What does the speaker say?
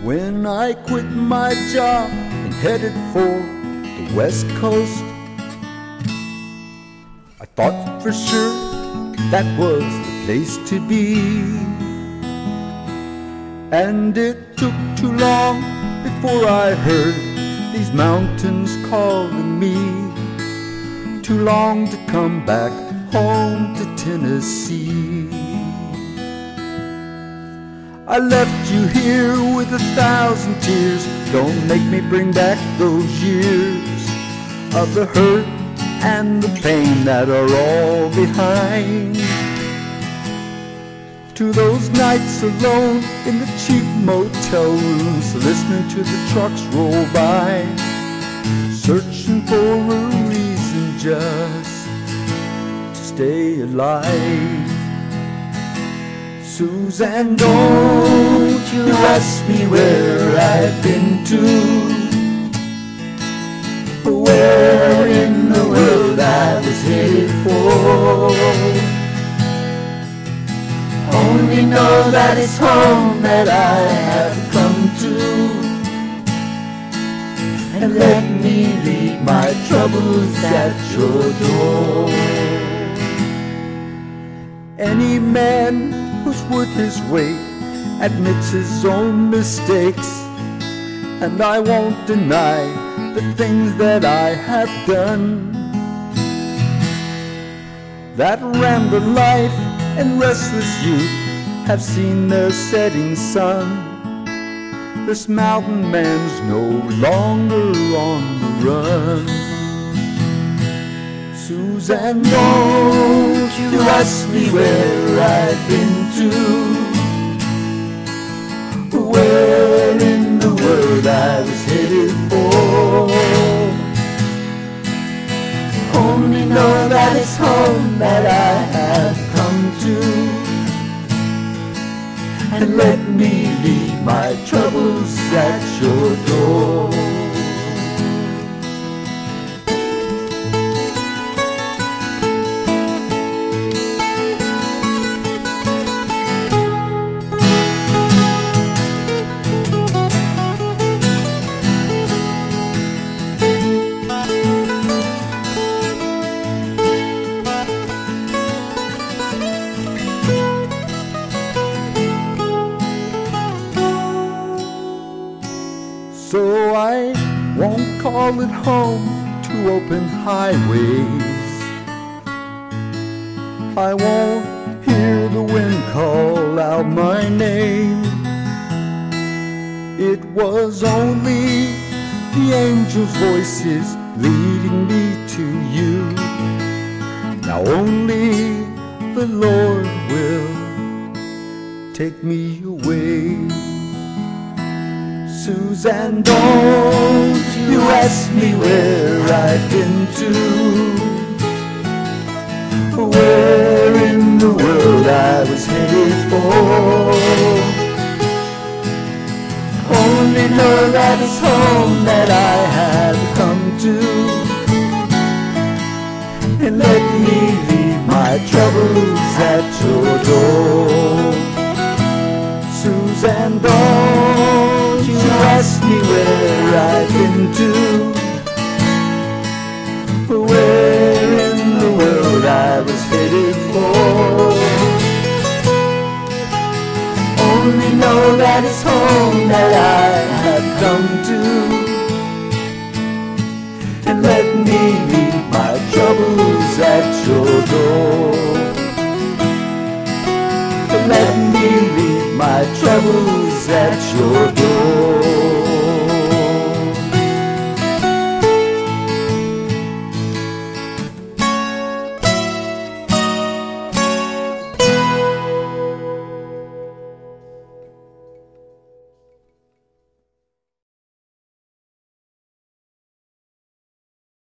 When I quit my job and headed for the West Coast, I thought for sure that was the place to be. And it took too long before I heard these mountains calling me. Too long to come back home to Tennessee. I left you here with 1,000 tears. Don't make me bring back those years of the hurt and the pain that are all behind. To those nights alone in the cheap motel rooms, listening to the trucks roll by, searching for a reason just to stay alive. Suzanne, don't you ask me where I've been to, where in the world I was headed for. Only know that it's home that I have come to, and let me leave my troubles at your door. Any man who's worth his weight admits his own mistakes, and I won't deny the things that I have done. That rambling life and restless youth have seen their setting sun. This mountain man's no longer on the run. Suzanne, don't you ask me where I've been to, where in the world I was headed for. Only know that it's home that I have come to, and let me leave my troubles at your door. So I won't call it home to open highways. I won't hear the wind call out my name. It was only the angels' voices leading me to you. Now only the Lord will take me away. Suzanne, don't you ask me where I've been to, where in the world I was headed for. Only know that it's home that I have come to, and let me leave my troubles at your door. Suzanne, don't you ask me where I've been to, where in the world I was headed for. Only know that it's home that I have come to, and let me leave my troubles at your door. Let me leave my troubles at your door.